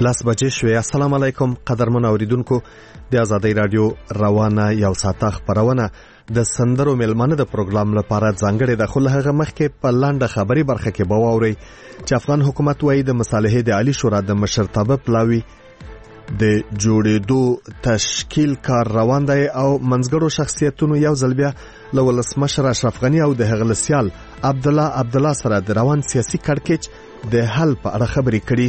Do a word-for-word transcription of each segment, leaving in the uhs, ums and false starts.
لاس بجې شوې. السلام علیکم قدرمن اوریدونکو، د آزادۍ رادیو روانه یو ساعته خبرونه د سندرو ملمنه د پروګرام لپاره ځانګړې د خل هغه مخکې په لاندې خبري برخه کې به واوري چې افغان حکومت وايي د مصالحې د عالی شورا د مشرتابه پلاوی د جوړېدو تشکیل کار روان دی او منځګړو شخصیتونو یو ځل بیا له ولسمشر اشرف غنی او د هغه لسیال عبد الله عبد الله سره د روان سیاسي کړکېچ د حل په اړه خبرې کړي.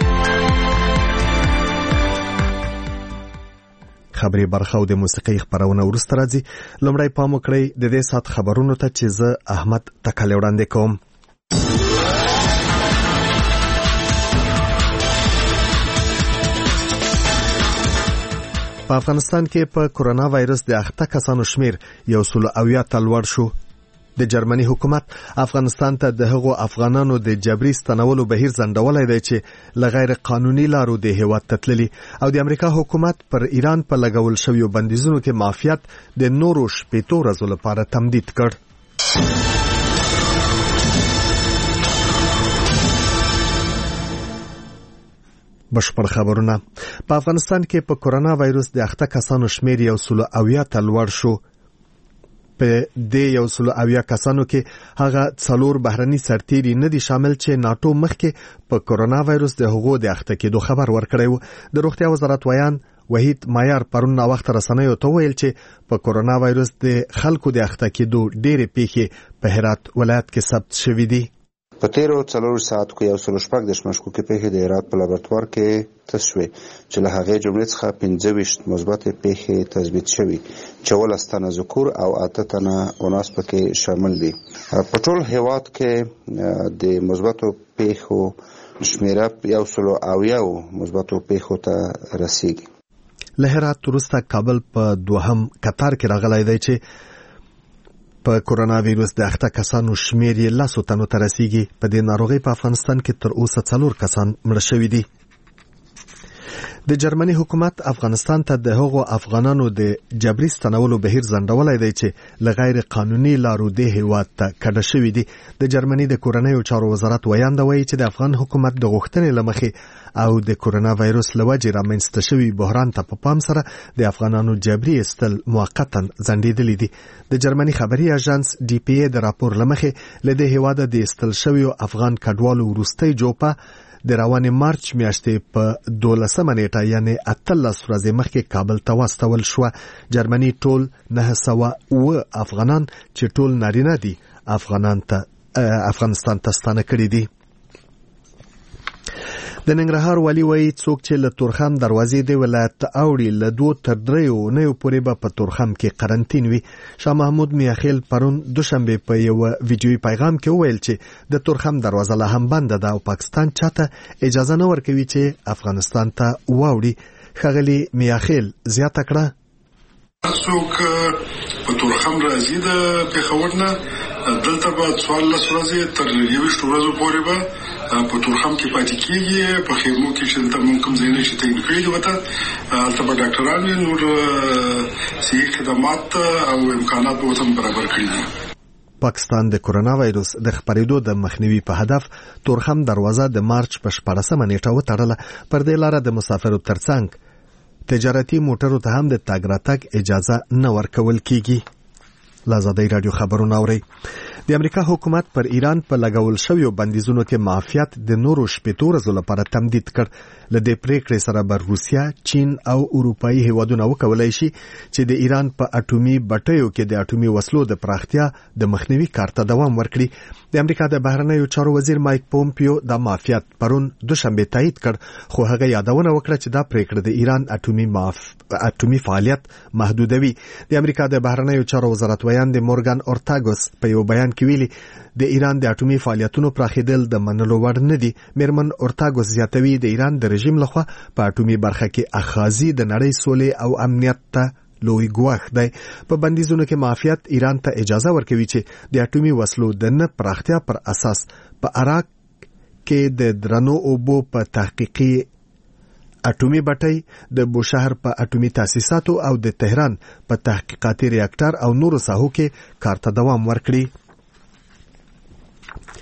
خبري برخه او د موسیقي خبرونه ورسته راځي. لومړی پام وکړئ د دې سات خبرونو ته چې زه احمد تکل وړاندې کوم. په افغانستان کې په کورونا وایرس د اخته کسانو شمیر یو سل اویا ته لوړ شو. د جرمني حکومت افغانستان ته د هغو افغانانو د جبري ستنولو بهیر ځنډولای دی چې لغیر قانوني لارو د هیواد تتللي او د امریکا حکومت پر ایران په لګول شویو بندیزونو کې معافیت د نورو شپېتو ورځو لپاره تمدید کړ. بشپړ خبرونه. په افغانستان کې په کورونا وایرس د اخته کسانو شمیر یو سل اویا ته لوړ شو. په دې یو سل اویا کسانو کې هغه څلور بهرني سرتیري نه دي شامل چې ناتو مخکې په کورونا وایرس د هغو د اخته کېدو خبر ورکړی و. د روغتیا وزارت ویان وحید مایار پرون نا وخت رسنیو ته ویل چې په کورونا وایرس د خلکو د اخته کېدو ډېرې پیښې په هرات ولایت کې ثبت شوې دي. په تیرو څلور ساعت کې یو سل شپږ د مشکوکې پیښې د هرات په لابراتوار کې تست شوې چې له هغې جملې څخه پنځه ویشت مثبت پیښې تثبیت شوې چې ولس تنه ذکور او اته تنه اناث پکې شامل دي. په ټول هیواد کې د مثبتو پیښو شمیره یو سل اویا مثبتو پیښو ته رسیږي. له هرات وروسته کابل په دوهم قطار کې راغلی دی چې په کورونا وایرس د اخته کسانو شمیر یې لاسو تنو ته رسیږي. په دې ناروغۍ په افغانستان کې تر اوسه څلور کسان مړه شوي دي. د جرمني حکومت افغانستان ته د هغو افغانانو د جبري ستنولو بهیر ځنډولای دی چې لغیر قانوني لارو د هیواد ته کډه شوي دي. د جرمني د کورنیو چارو وزارت ویان دی وایي چې د افغان حکومت د غوښتنې لمخې او د کورونا وایرس لوجې رامنځته شوي بحران ته په پام سره د افغانانو جبري استل موقتا ځنډېدلي دي. د جرمني خبري اژانس ډي پی ای د راپور لمخې له دې هیواده د استل شویو افغان کډوالو وروستۍ جوپه د روانې مارچ میاشتې په دولسمه نیټه یعنی اتلس ورځې مخکې کابل ته واستول شوه. جرمني ټول نه سوه اوه افغانان چې ټول نارینه دي افغانان ته افغانستان ته ستانه کړي دي. د ننګرهار والی وایي څوک چې له تورخم دروازې د ولایت ته اوړي له دوه تر دریو اونیو پورې به په تورخم کې قرنطین وي. شاه محمود میاخیل پرون دوشنبه په یو ویډیوي پیغام کې وویل چې د تورخم دروازه لا هم بنده ده او پاکستان چاته اجازه نه ورکوي چې افغانستان ته واوړي. ښاغلي میاخیل زیاته کړه څوک په تورخم راځي د پېښور نه دلته به څوارلس ورځې تر یویشتو ورځو پورې به په تورخم کې پاتې کېږي. په خیمو کې چې دلته مونږ کوم ځایونه چې تعین کړي دي ورته هلته به ډاکټران وي، نور صحي خدمات او امکانات به ورته برابر کړي دي. پاکستان د کورونا وایرس د خپرېدو د مخنیوي په هدف تورخم دروازه د مارچ په شپاړسمه نیټه وتړله. پر دې لاره د مسافرو ترڅنګ تجارتي موټرو ته هم د تګ راتګ اجازه نه ورکول کیږي. له آزادۍ رادیو خبرونه اورئ. د امریکا حکومت پر ایران په لګول شویو بندیزونو کې معافیت د نورو شپېتو ورځو لپاره تمدید کړ. له دې پریکړې سره به روسیا، چین او اروپایي هیوادونه وکولای شي چې د ایران په اټومي بټیو کې د اټومي وسلو د پراختیا د مخنیوي کار ته دوام ورکړي. د امریکا د بهرنیو چارو وزیر مایک پومپیو د معافیت پرون دوشنبه تایید کړ، خو هغه یادونه وکړه چې دا پریکړه د ایران اټومي معاف اټومي فعالیت محدودوي. د امریکا د بهرنیو چارو وزارت ویان د مورګان اورتاګوس په یو بیان کې ویلي د ایران د اټومي فعالیتونو پراخېدل د منلو وړ نه دي. میرمن اورتاګوس زیاتوي د ایران د رژیم لخوا په اټومي برخه کې اخاذي د نړۍ سولې او امنیت ته لوی ګواښ دی. په بندیزونو کې معافیت ایران ته اجازه ورکوي چې د اټومي وسلو د نه پراختیا پر اساس په عراق کې د درنو اوبو په تحقیقي اټومي بټۍ، د بوشهر په اټومي تاسیساتو او د تهران په تحقیقاتي ریاکټر او نورو ساحو کې کار ته دوام ورکړي.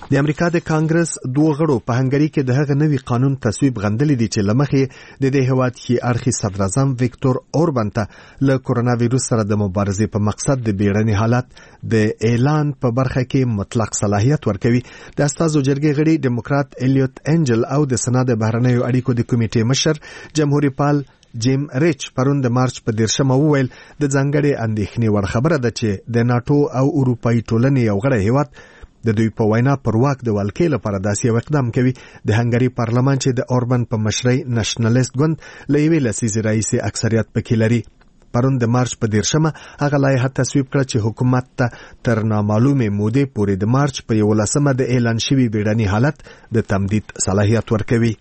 د امریکا د کانګرس دوه غړو په هنګري کې د هغه نوي قانون تصویب غندلې دي چې لمخې د دې هیواد کې اړخي صدر اعظم ویکټور اوربان ته له کورونا وایروس سره د مبارزې په مقصد د بیړني حالت د اعلان په برخه کې مطلق صلاحیت ورکوي. د استازو جرګې غړي ډیموکرات الیوت انجل او د سنا د بهرنیو اړیکو د کمیټې مشر جمهوریت پال جیم ریچ پرون د مارچ په دیرشمه وویل د ځانګړي اندېښنې وړ خبره ده چې د ناتو او اروپایي ټولنې یو غړی هیواد د دوی په وینا پر واک د ولکې لپاره داسې یو اقدام کوي. د هنګري پارلمان چې د اوربان په مشرۍ نېشنلیست ګوند له یوې لسیزې راهیسې اکثریت پکې لري پرون د مارچ په دیرشمه هغه لایحه تصویب کړه چې حکومت ته تر نامعلومې مودې پورې د مارچ په یولسمه د اعلان شوي بیړني حالت د تمدید صلاحیت ورکوي.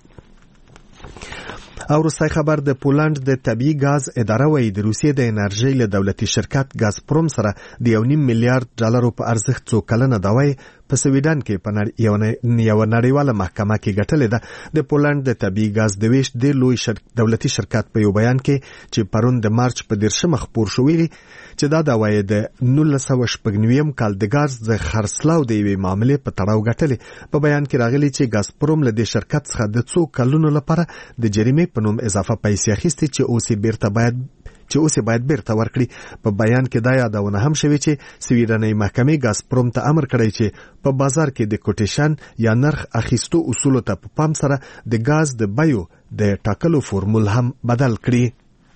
او وروستی خبر د پولند د طبیعي غاز اداره وایي د روسیې د انرژۍ له دولتي شرکت غازپروم سره د یو نیم میلیارډ ډالرو په ارزښت څو کلنه دعوی په سویډن کې په یو نړیواله محکمه کې ګټلې ده. د پولند د طبیعي غاز د ویش د لوی شرک دولتي شرکت په یو بیان کې چې پرون د مارچ په دیرشمه خپور شوی چې دا دعوی د نولس سوه شپږ نوي کال د غاز د خرڅلاو د یوې معاملې په تړاو ګټلې. په بیان کې راغلي چې غازپروم له دې شرکت څخه د څو کلونو لپاره د جریمې په نوم اضافه پیسې اخیستې چې اوس یې بیرته باید چې اوس یې باید بیرته ورکړي. په بیان کې دا یادونه هم شوې چې سویډنۍ محکمې غازپروم ته امر کړی چې په بازار کې د کوټیشن یا نرخ اخیستو اصولو ته په پام سره د غاز د بیو د ټاکلو فورمول هم بدل کړي.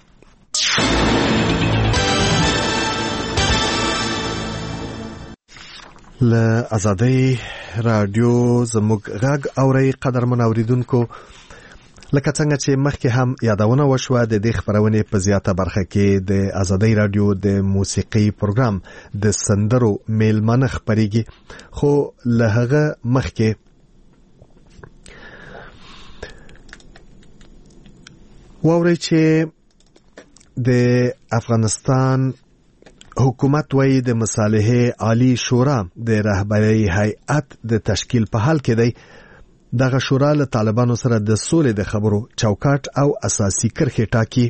له آزادۍ رادیو زموږ غږ اورئ قدرمن اوریدونکو. لکه څنګه چې مخکې هم یادونه وشوه د دې خبرونې په زیاته برخه کې د آزادۍ رادیو د موسیقي پروګرام د سندرو میلمانه خپرېږي، خو له هغه مخکې واورئ چې د افغانستان حکومت وایي د مصالحې عالی شورا د رهبرۍ هیئت د تشکیل په حال کې دی. دغه شورا له طالبانو سره د سولې د خبرو چوکاټ او اساسي کرښې ټاکي.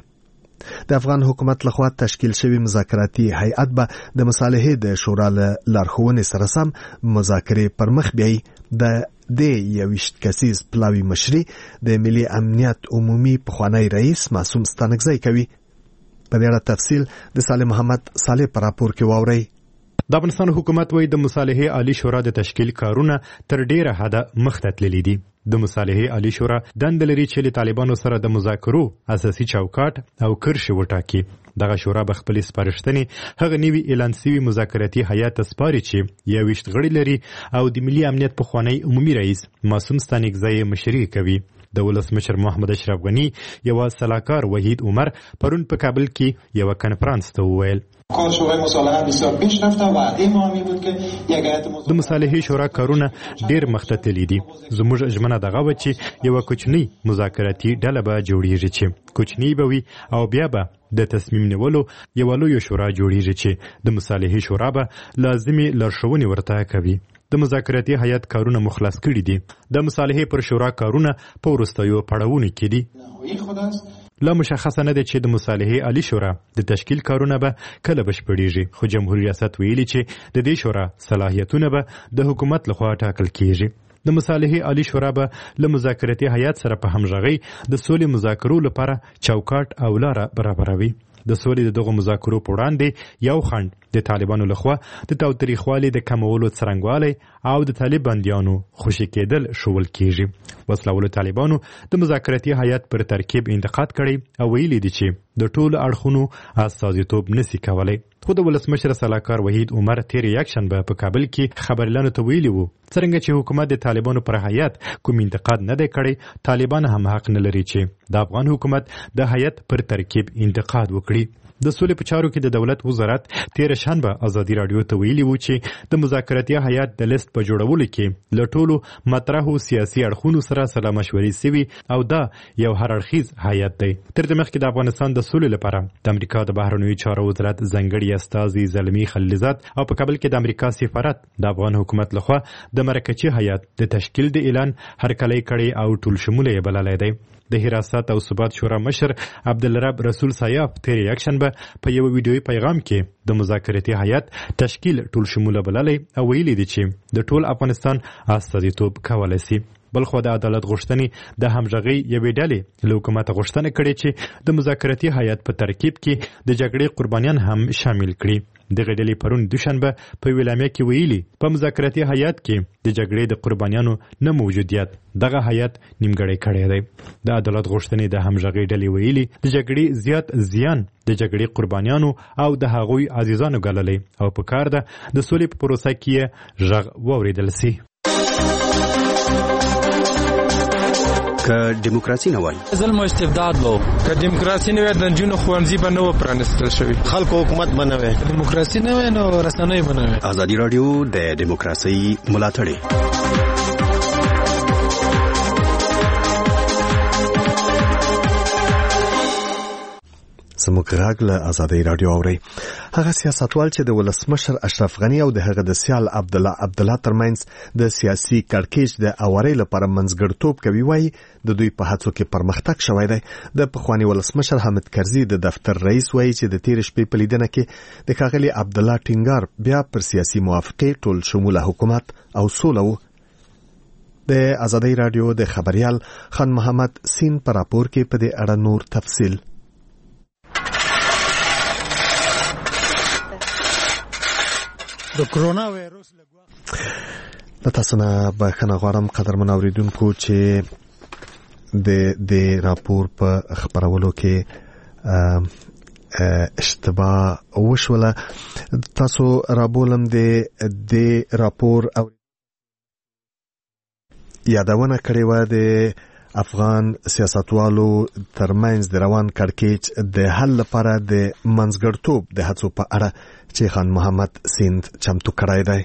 د افغان حکومت لخوا تشکیل شوی مذاکراتي هیئت به د مصالحې د شورا له لارښوونې سره سم مذاکرې پر مخ بیایي. د دې یویشت کسیز پلاوي مشري د ملي امنیت عمومي پخوانی رئیس معصوم ستانکزی کوي. په دې اړه تفصیل د صالح محمد صالح پر راپور کې واورئ. د افغانستان حکومت وایي د مصالحې عالی شورا د تشکیل کارونه تر ډیره حده مخته تللي دي. د مصالحې عالی شورا دنده لري چې له طالبانو سره د مذاکرو اساسي چوکاټ او کرښې وټاکي. دغه شورا به خپلې سپارښتنې هغه نوي اعلان سوي مذاکراتي هیئت ته سپاري چې یویشت غړي لري او د ملي امنیت پخوانی عمومي رئیس معصوم ستانکزی مشري کوي. د ولسمشر محمد اشرف غنی یو سلاکار وحید عمر پرون په کابل کې یو کنفرانس ته وویل کار شورای مصالحه بسیار پیش رفته و وعده ما می بود که یک هیئت د مصالحې شورا کارونه ډیر مخته تللي دي. زموږ ژمنه دغه وه چې یوه کوچنۍ مذاکراتي ډله به جوړیږي چې کوچنۍ به وي او بیا به د تصمیم نیولو یوه لویه شورا جوړیږي چې د مصالحې شورا به لازمي لارښوونې ورته کوي. د مذاکراتي هیئت کارونه مخلص کړي دي. د مصالحې پر شورا کارونه په وروستیو پړاوونو کې دي. لا مشخصه نه ده چې د مصالحې عالی شورا د تشکیل کارونه به کله بشپړیږي، خو جمهوریت ریاست ویلي چې د دې شورا صلاحیتونه به د حکومت لخوا ټاکل کیږي. د مصالحې عالی شورا به له مذاکراتي هیئت سره په همغږۍ د سولې مذاکرو لپاره چوکاټ او لاره برابروي. د سولې د دغو مذاکرو په وړاندې یو خنډ د طالبانو لخوا د تاوتریخوالي د کمولو څرنګوالی او د طالب بندیانو خوشي کېدل ښوول کیږي. وسلهوالو طالبانو د مذاکراتي هیئت پر ترکیب انتقاد کړی او ویلي دي چې د ټولو اړخونو استازیتوب نسي کولی. خو د ولسمشر سلاکار وحید عمر تیر یکشنبه په کابل کې خبرلیانو ته ویلي وو څرنګه چې حکومت د طالبانو پر هیئت کوم انتقاد نه دی کړی، طالبان هم حق نه لري چې د افغان حکومت د هیئت پر ترکیب انتقاد وکړي. د سولې په چارو کې د دولت وزارت تیر شنبه ازادي رادیو ته ویلي وو چې د مذاکراتي هیئت د لیست په جوړولو کې له ټولو مطرحو سیاسي اړخونو سره سلا مشورې سوي او دا یو هر اړخیز هیئت دی. تر دې مخکې د افغانستان د سولې لپاره د امریکا د بهرنیو چارو وزارت ځانګړي استازي زلمي خلیلزاد او په کابل کې د امریکا سفارت د افغان حکومت لخوا د مرکچي هیئت د تشکیل د اعلان هرکلی کړی او ټول شموله یې بللی دی. د حراست او ثبات شورا مشر عبدالرب رسول سایاف تیر یکشنبه څخه په یو ویډیوي پیغام کې د مذاکراتي هیئت تشکیل ټول شموله بللی او ویلي دي چې د ټول افغانستان استازیتوب کولای شي. بلخو د عدالت غوښتنې د همغږۍ یوې ډلې له حکومته غوښتنه کړې چې د مذاکراتي هیئت په ترکیب کې د جګړې قربانیان هم شامل کړي. دغه ډلې پرون دوشنبه په ویلامیا کې ویلي په مذاکراتي هیئت کې د جګړې د قربانیانو نه موجودیت دغه هیئت نیمګړی کړی دی. د عدالت غوښتنې د همغږۍ ډلې ویلي د جګړې زیات زیان د جګړې قربانیانو او د هغوی عزیزانو ګاللی او په کار ده د سولې په پروسه کې غږ واورېدل سي. که دیموکراسي نه وای ظلم او استبداد وو، که دیموکراسي نه وای د نجونو ښوونځي به نه و پرانیستل شوي، خلکو حکومت به نه وای، دیموکراسي نه وای نو رسنۍ به نه وای. ازادي راډیو د دیموکراسي ملاتړ زموږ غږ له ازادي راډیو اوري. هغه سیاستوال چې د ولسمشر اشرف غنی او د هغه د سیال عبد الله عبد الله ترمنځ د سیاسي کړکېچ د اوري لپاره منځګړتوب کوي وایي د دوی په هڅو کې پرمختګ شوی دی. د پخوانی ولسمشر حامد کرزي د دفتر رئیس وایي چې د تیر شپې په لیدنه کې د ښاغلي عبد الله ټینګار بیا پر سیاسي موافقه ټول شموله حکومت او سوله و. د ازادي راډیو د خبريال خان محمد سین پر راپور کې په دې اړه نور تفصیل. د کرونا وایروس لګوا تاسو نه بخښنه غواړم قدرمن اوریدونکو چې د د راپور په خبرولو کې اشتباه وشوله. تاسو رابولم د د راپور او یادونه کړې و د افغان سیاستوالو ترمنځ د روان کړکېچ د حل لپاره د منځګړتوب د هڅو په اړه چې خان محمد سیند چمتو کړای دی.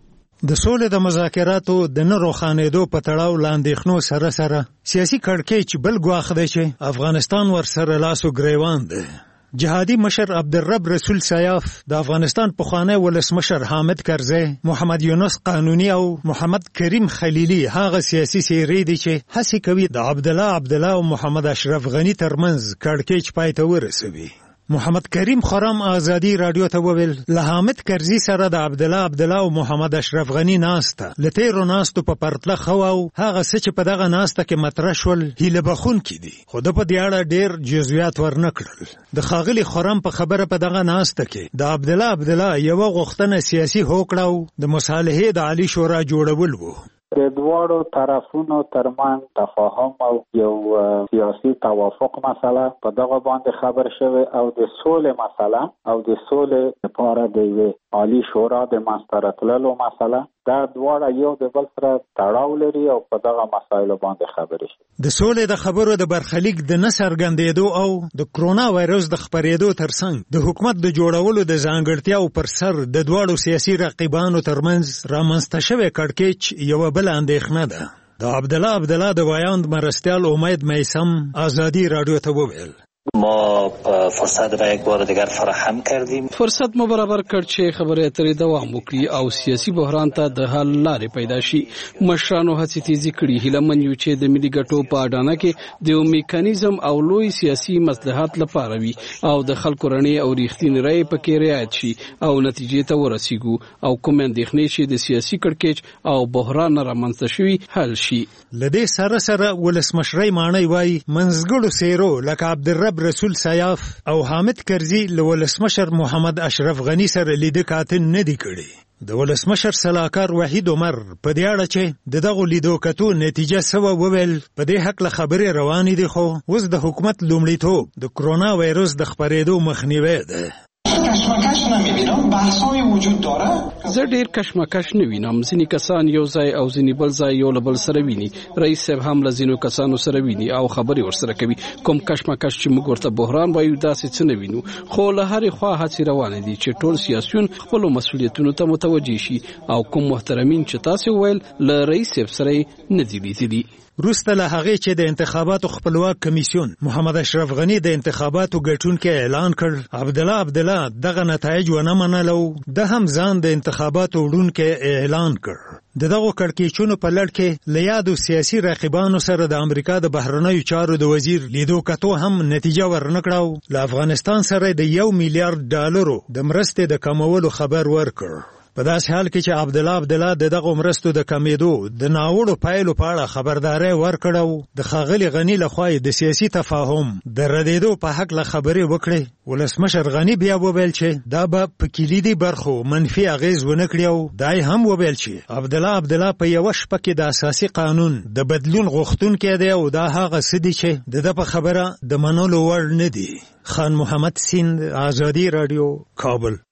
د سولې د مذاکراتو د نه روښانېدو په تړاو لاندېښنو سره سره سیاسي کړکېچ بل ګواښ دی چې افغانستان ورسره لاس و ګریوان دی. جهادي مشر عبدالرب رسول سیاف، د افغانستان پخوانی ولسمشر حامد کرزی، محمد یونس قانونی او محمد کریم خلیلی هغه سیاسي څېرې دي چې هڅې کوي د عبدالله عبدالله او محمد اشرف غني ترمنځ کړکېچ پای ته ورسوي. محمد کریم خرم ازادي راډیو ته وویل له حامد کرزي سره د عبدالله عبدالله او محمد اشرف غني ناسته له تیرو ناستو په پرتله ښه او هغه څه چې په دغه ناسته کې مطرح شول هیله بخونکي دي، خو ده په دې اړه ډېر جزئیات ورنه کړل. د ښاغلي خرم په خبره په دغه ناسته کې د عبدالله عبدالله یوه غوښتنه سیاسي هوکړه او د مصالحې د عالي شورا جوړول وو. د دواړو طرفونو ترمن تفاهم او یو سیاسي توافق مسله په دغه باندې خبر شوی او د سولې مسله او د سولې لپاره د یوې عالي شورا د منځته راتللو مسله دا دواړه یو د بل سره تړاو لري او په دغه مسایلو باندې خبرې شي. د سولې د خبرو د برخلیک د نه څرګندېدو او د کرونا وایروس د خپرېدو ترڅنګ د حکومت د جوړولو د ځانګړتیاو پر سر د دواړو سیاسي رقیبانو ترمنځ رامنځته شوی کړکېچ یوه بله اندېښنه ده. د عبدالله عبدالله د ویاند مرستیال امید میثم ازادي راډیو ته وویل ما فرصت را یک بار دیگر فراهم کردیم. فرصت مو برابر کړ چې خبرې اترې دوام وکړي او سیاسي بحران ته د حل لارې پیدا شي. مشرانو هڅې تیزې کړي. هیلهمن یو چې د ملي ګټو په اډانه کې د یو میکانیزم او لوی سیاسي مصلحت لپاره وي او د خلکو رڼې او ریښتینې رایې پکې رعایت شي او نتیجې ته ورسیږو او کوم اندېښنې چې د سیاسي کړکېچ او بحران رامنځته شوي حل شي. له دې سره سره ولسمشرۍ ماڼۍ وایي منځګړو څېرو لکه عبدالرب رسول سیاف او حامد کرزي له ولسمشر محمد اشرف غني سره لیده کاتل نه دي کړي. د ولسمشر سلاکار وحید عمر په دې اړه چې د دغو لیدو کتو نتیجه سوه وویل په دې هکله خبرې روانې دي، خو اوس د حکومت لومړیتوب د کرونا وایروس د خپرېدو مخنیوی دی. کشمکش نمیبینم، بحثای وجود داره. زه ډیر کشمکش نه وینم. ځینې کسان یو ځای او ځینې بل ځای یو له بل سره ویني. رئیس صاحب هم له ځینو کسانو سره ویني او خبرې ورسره کوي. کوم کشمکش چې موږ ورته بحران وایو داسې څه نه وینو، خو له هرې خوا هڅې روانې دي چې ټول سیاسیون خپلو مسؤلیتونو ته متوجه شي او کوم محترمین چې تاسو ویل له رئیس صاحب سره نه دي لیدلي. وروسته له هغې چې د انتخاباتو خپلواک کمیسیون محمد اشرف غنی د انتخاباتو ګټونکي اعلان کړ، عبدالله عبدالله دغه نتایج ونه منلو، د هم ځان د انتخاباتو وړونکی اعلان کړ. د دغو کړکېچونو په لړ کې له یادو سیاسي رقیبانو سره د امریکا د بهرنیو چارو د وزیر لیدو کتو هم نتیجه ورنکړه. له افغانستان سره د یو میلیارډ ډالرو د مرستې د کمولو خبر ورکړ. په داسې حال کې چې عبدالله عبدالله د دغو مرستو د کمیدو د ناوړو پایلو په اړه خبرداری ورکړو. د ښاغلي غني لخوا د سیاسي تفاهم د ردېدو په هکله خبرې وکړې. ولسمشر غني بیا وویل چې دا به په کلیدي برخو منفي اغیز ونه کړي او دا هم وویل چې عبدالله عبدالله په یوه شپه کې د اساسي قانون د بدلون غوښتونکی دی او دا هغه څه دي چې د ده په خبره د منلو وړ نه دي. خان محمد سیند، آزادي راډیو، کابل.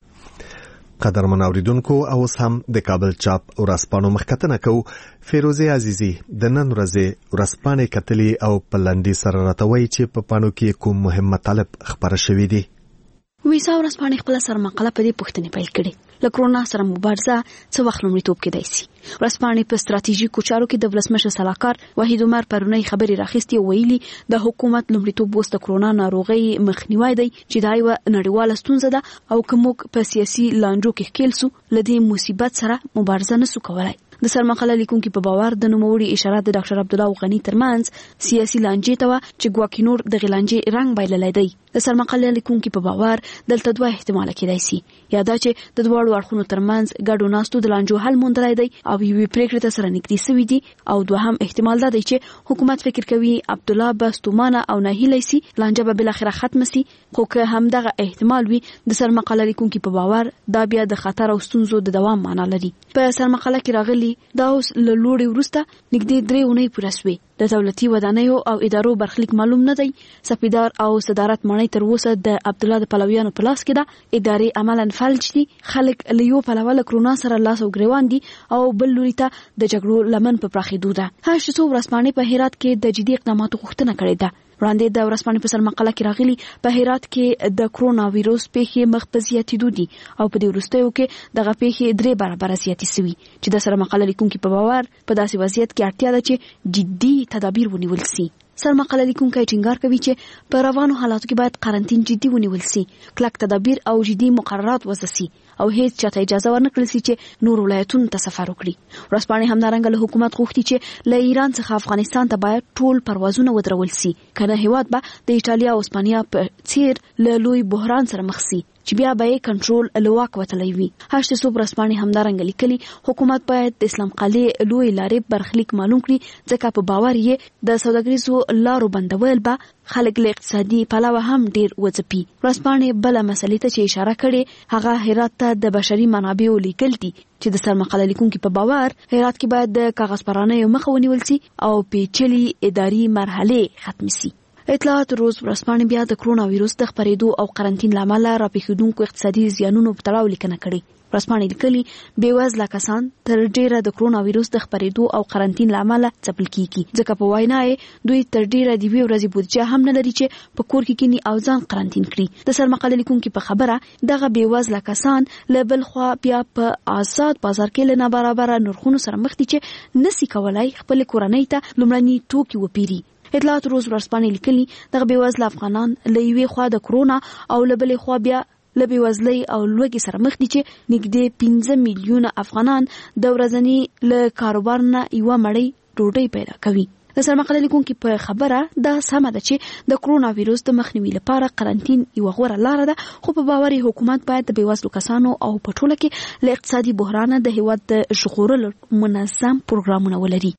قدرمن اوریدونکو، اوس هم د کابل چاپ ورځپاڼو مخکتنه کوو. فیروزه عزیزی د نن ورځې ورځپاڼې کتلې او په لنډي سره راته وایي چې په پاڼو کې کوم مهم مطالب خپاره شوي دي. ویسا ورځپاڼې خپله سرمقاله په دې پوښتنې پیل کړې: له کرونا سره مبارزه څه وخت لومړیتوب کېدای سي؟ ورځپاڼې په ستراتیژیکو چارو کې د ولسمشر سلاکار وحید عمر پرونی خبرې راخیستې او ویلي د حکومت لومړیتوب اوس د کرونا ناروغۍ مخنیوی دی چې دا یوه نړیواله ستونزه ده او که موږ په سیاسي لانجو کې ښکېل سو له دې مصیبت سره مبارزه نسو کولی. د سرمقاله لیکونکي په باور د نوموړي اشارات د ډاکټر عبدالله او غني ترمنځ سیاسي لانجې ته وه چې ګواکې نور دغې لانجې رنګ بایللی دی. د سرمقاله لیکونکي په باور دلته دوه احتماله کېدای سي: یا دا چې د دواړو اړخونو ترمنځ ګډو ناستو د لانجو حل موندلی دی او یوې پرېکړې ته سره نږدې سوي دي، او دوهم احتمال دا دی چې حکومت فکر کوي عبدالله به ستومانه او ناهیلی سي، لانجه به بالاخره ختمه سي. خو که همدغه احتمال وي، د سرمقاله لیکونکي په باور دا بیا د خطر او ستونزو د دوام معنا لري. په سرمقاله کې راغلي دا اوس له لوړې وروسته نږدې درې اونۍ پوره سوې. د دولتي ودانیو او ادارو برخلیک معلوم نه دی. سپیدار او صدارت ماڼۍ تر اوسه د عبدالله د پلویانو په لاس کې ده. ادارې عملاً فلج دي. خلک له یو پلوه له کرونا سره لاس او ګریوان دي او بل لوري ته د جګړو لمن په پراخېدو ده. هر څو ورځپاڼې په هرات کې د جدي اقداماتو غوښتنه کړې ده. وړاندې د ورځپاڼې په سرمقاله کې راغلي په هرات کې د کرونا ویروس پیښې مخ په زیاتېدو دي او په دې وروستیو کې دغه پیښې درې برابره زیاتې سوي چې د سرمقاله لیکونکي په باور په داسې وضعیت کې اړتیا ده چې جدي تدابیر ونیول سي. سرمقاله لیکونکی ټینګار کوي چې په روانو حالاتو کې باید قرنطین جدي ونیول سي، کلک تدابیر او جدي مقررات وضع سي او هیڅ چاته اجازه ورنکړل سي چې نور ولایتونو ته سفر وکړي. ورځپاڼې همدارنګه له حکومت غوښتي چې له ایران څخه افغانستان ته باید ټول پروازونه ودرول سي، کنه هیواد به د ایټالیا او اسپانیا په څیر له لوی بحران سره مخ سي چې بیا به یې کنټرول له واک وتلی وي. هشت صوب ورځپاڼې همدارنګه لیکلي حکومت باید د اسلام قلعې لوی لارې برخلیک معلوم کړي، ځکه په باور یې د سوداګریزو لارو بندول به خلک له اقتصادي پلوه هم ډیر وځپي. ورځپاڼې بله مسلې ته چې اشاره کړې هغه هرات ته د بشري منابعو لیږل دي چې د سرمقاله لیکونکي په باور هرات کې باید د کاغذ پرانیو مخه ونیول سي او پیچلي اداري مرحلې ختم سي. اطلاعات روز ورځپاڼې بیا د کرونا ویروس د خپرېدو او قرنطین له امله راپېښېدونکو اقتصادي زیانونو په تړاو لیکنه کړې. ورځپاڼې لیکلي بېوزله کسان تر ډېره د کرونا ویروس د خپرېدو او قرنطین له امله ځپل کېږي، ځکه په وینا یې دوی تر ډېره د یوې ورځې بودیجه هم نه لري چې په کور کې کینی او ځان قرنطین کړي. د سرمقاله لیکونکي په خبره دغه بېوزله کسان له بل خوا بیا په آزاد بازار کې له نابرابره نرخونو سره مخ دي چې نسي کولای خپل کورنۍ ته لومړني توکي وپیري. اطلاعات روز ورځپاڼې لیکلي دغه بېوزله افغانان له یوې خوا د کرونا او له بلې خوا بیا له بېوزلۍ او لوږې سره مخ دي چې نږدې پنځه میلیونه افغانان د ورځني له کاروبار نه یوه مړۍ ډوډۍ پیدا کوي. د سرمقاله لیکونکي په خبره دا سمه ده چې د کرونا ویروس د مخنیوي لپاره قرنطین یوه غوره لاره ده، خو په باور یې حکومت باید د بېوزلو کسانو او په ټوله کې له اقتصادي بحرانه د هېواد د ژغورلو منظم پروګرامونه ولري.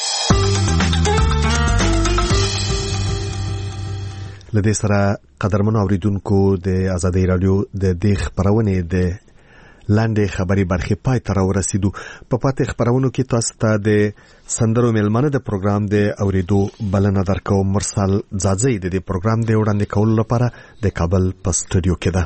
لدې سره قدرمنو اوریدونکو د آزادۍ رادیو د دې خبرونې د لاندې خبري برخې پای ته راورسېدو. په پاتې خبرونو کې تاسو ته د سندرو میلمنه د پروګرام د اوریدو بلنه درکوم. مرسل ځاځی د دې پروګرام د وړاندې کولو لپاره د کابل په سټوډیو کې ده.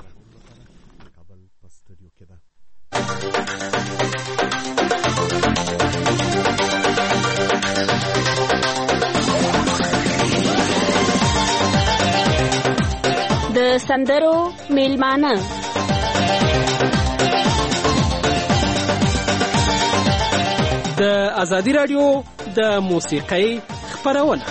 د سندرو میلمانه د ازادي رادیو د موسیقۍ خبرونه.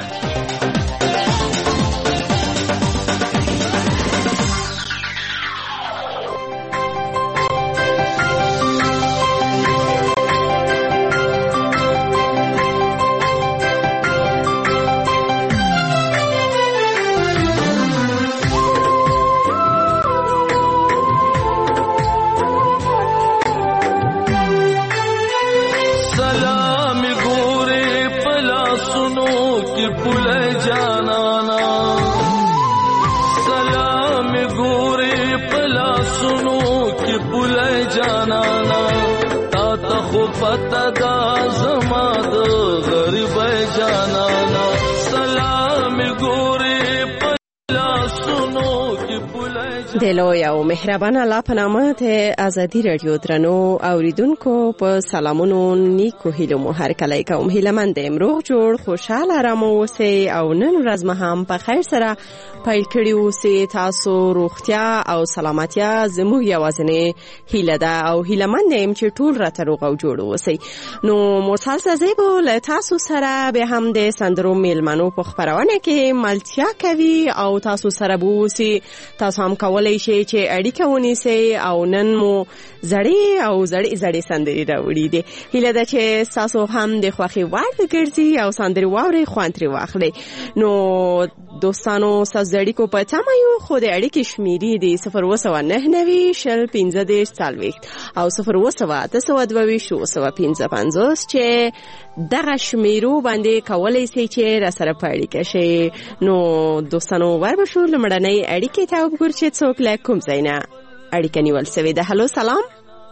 پتا دا زما د غریب جانانا سلام ګوري پلا سنو کی بولای دلو یو مهربان الله په نامه ته ازادي رادیو درنو اوریدونکو په سلامونو نیکو هیلو مو هر کله کوم هیلمند امروغ جوړ خوشاله رامو اوسئ او نن ورځ مه هم په خیر سره پیل کړي اوسئ. تاسو روغتیا او سلامتیا زموږ یوازینۍ هیله ده او هیلمند یم چې ټول راته روغ او جوړ اوسئ. نو مرسل زیبو له تاسو سره به هم د سندرو میلمنو په خبرونه کې ملتیا کوي او تاسو سره به اوسئ. تاسو هم کولای شئ چې اړیکه ونیسئ او نن مو زړې او زړې زړې سندرې راوړي دي. هیله ده چې تاسو هم د خوښي وړ وګرځئ او سندرې واورئ، خوند ترې واخلئ. نو دوستانو ستاسو د اړیکو په تمه یو، خو د اړیکې شمیرې دي صفر اوه سوه نهه نوي شل پنځه دېرش څلوېښت او صفر اوه سوه اته سوه دوه ویشت اوه سوه پنځه پنځوس چې دغه شمیرو باندې کولی سئ چې راسره په اړیکه شئ. نو دوستانو ور به شو لومړنۍ اړیکې ته وګورو چې څوک له کوم ځای نه اړیکه نیول سوې ده. هلو سلام.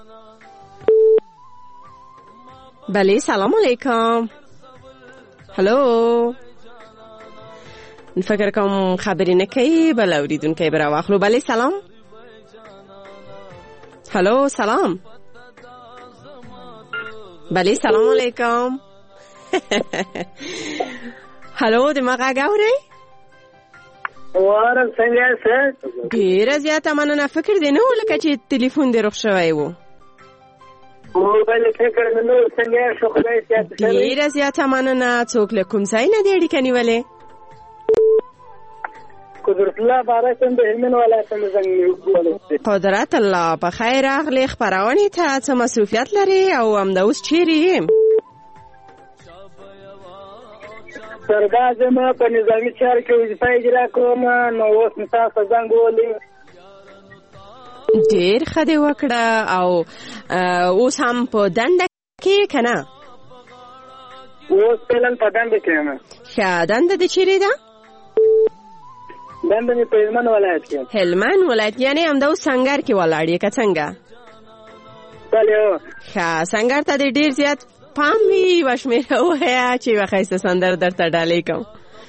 بله سلام علیکم. هلو فکر کوم خبرې نه کوي، بل اوریدونکی به راواخلو. بله سلام. هلو سلام. بله سلام علیکم. هلو د ما غږ اورئ؟ وارم څنګه یاست؟ ډېره زیاته مننه. فکر دې نه و لکه چې تلیفون دې رخ شوی و. موبایل فکر مې نه و. څنګه یاست؟ خدای سیاست کوي. ډېره زیاته مننه. څوک له کوم ځای نه دې اړیکه نیولې؟ قدرت الله بارکم د هلمند ولایت نه زنګ. قدرت الله په خیر راغلی. خبرونې ته څه مصروفیت لري او همدا اوس چیرې یې؟ سردا زما په نظامي چارو کې وظیفه اجرا کوم. نو اوس مې تاسو زنګ ووهلی. ډېر ښه دې وکړه. او اوس هم په دنده کې که نه؟ اوس فعلا په دنده کې یم. ښه. دنده دې چیرې ده؟ دنده مې په هلمند ولایت کې. هلمند ولایت یعنې همدا اوس سنګر کې ولاړ یې که څنګه؟ بله. ښه. سنګر ته دې ډېر زیات پام وي. یوه شمېره ووایه چې یوه ښایسته سندره درته ډالۍ کوم.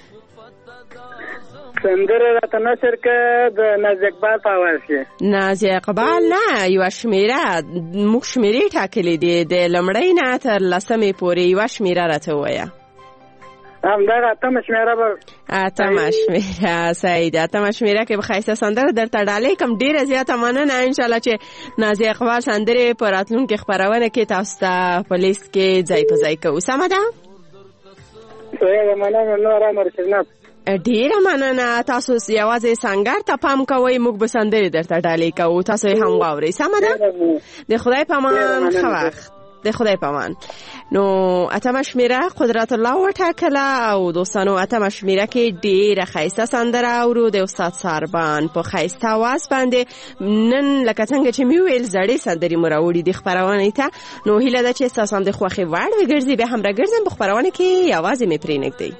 سندره راته نشر که د نازي اقبال په اواز کې. نازي اقبال نه، یوه شمېره. موږ شمېرې ټاکلې دي د لومړۍ نه تر لسمې پورې. یوه شمېره راته ووایه. همدغه اتمه شمېره به. اتمه شمېره. صحیح ده. اتمه شمېره کې به ښایسته سندره درته ډالۍ کوم. ډېره زیاته مننه. انشاءالله چې نازي اقبال سندرې په راتلونکې خپرونه کې تاسو ته په لیست کې ځای په ځای کوو. سمه ده؟ صحیح ده. مننه. نور امر خدمت. ډېره مننه. تاسو یوازې سنګر ته پام کوئ، موږ به سندرې درته ډالۍ کوو، تاسو یې هم واورئ. سمه ده؟ د خدای په امان. ښه وخت. د خدای په امان. نو اتمه شمیره قدرت الله وټاکله او دوستانو اتمه شمیره کې ډېره ښایسته سندره اورو د استاد ساربان په ښایسته اواز باندې. نن لکه څنګه چې مې وویل زړې سندرې مو راوړي دي خپرونې ته. نو هیله ده چې ستاسو هم د خوښې وړ وګرځي. بیا هم راګرځم په خپرونه کې، یوازې مې پرېنږدئ.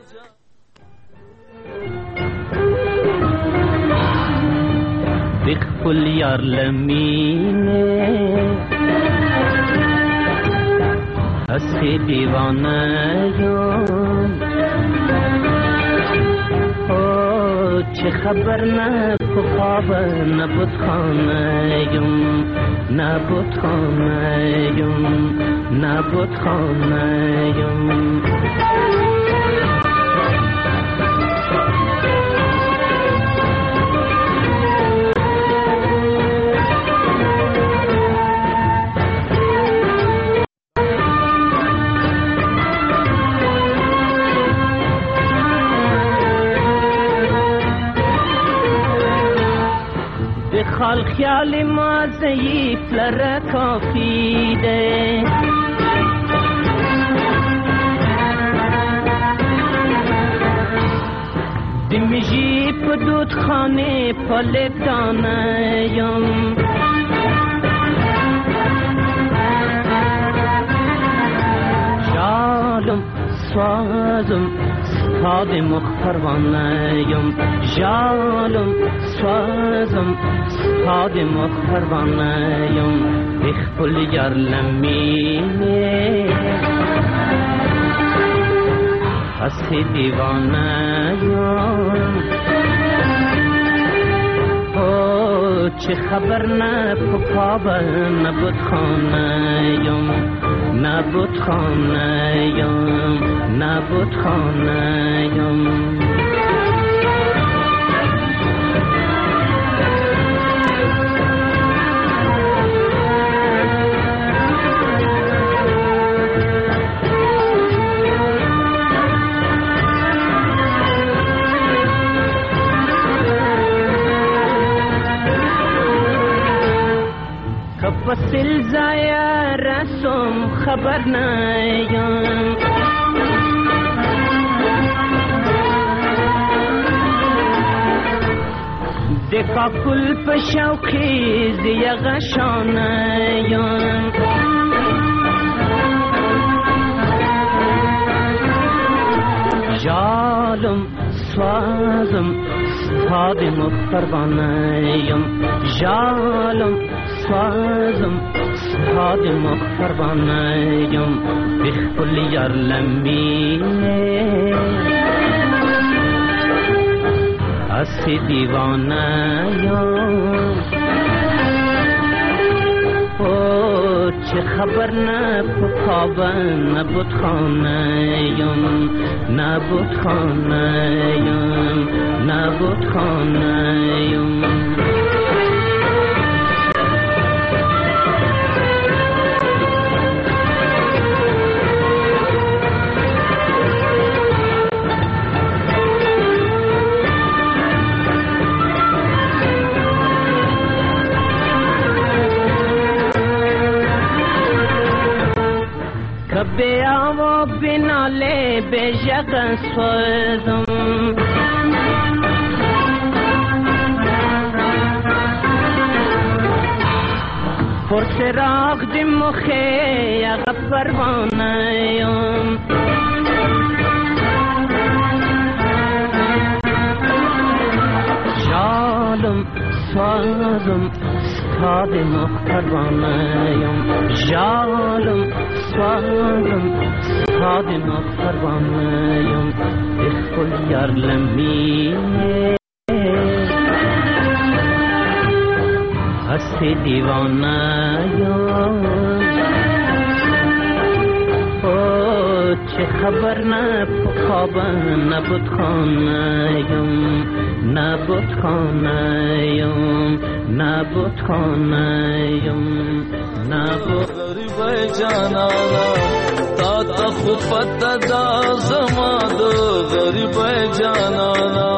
د خپل یار لمینه اسه دیوانه یم او چه خبر نه په خواب نه بتخانه یم نه بتخانه یم نه بتخانه یم حال ما ضعیف لره کافی ده دمیجی په دود خانه پلتانه یم جالم سوازم ستاد مخ پروانه یم جالم سوازم ستاد مخ پروانه یم بخپل یار لمینه هستی دیوانه یم او چه خبر نه پکابه نبود خانه یم نبود خانه یم نبود خانه یم وسیل زایا رسم خبر نیم دکا کل په شوقی زیا غشانیم جالم سوازم ستاد مخ پروانیم جالم سوازم ستاد مخ پروانیم بخپل یار لمینه هستی دیوانه یم او چه خبر نه پکابه نبود خانه یم نبود خانه یم نبود خانه یم بیا و بناله به جگ سوزم پر سراغ دی مخی اغا پروانه یم جالم سوزم ستاد مخ پروانه یم جالم سوازم ستاد مخ پروانه یم بخپل یار لمینه هستی دیوانه یم او چه خبر نه پکابه نبود خانه یم نبود خانه یم نبود خانه یم نبود غریب جانانا تا تا خود پتا دا زما دو غریب جانانا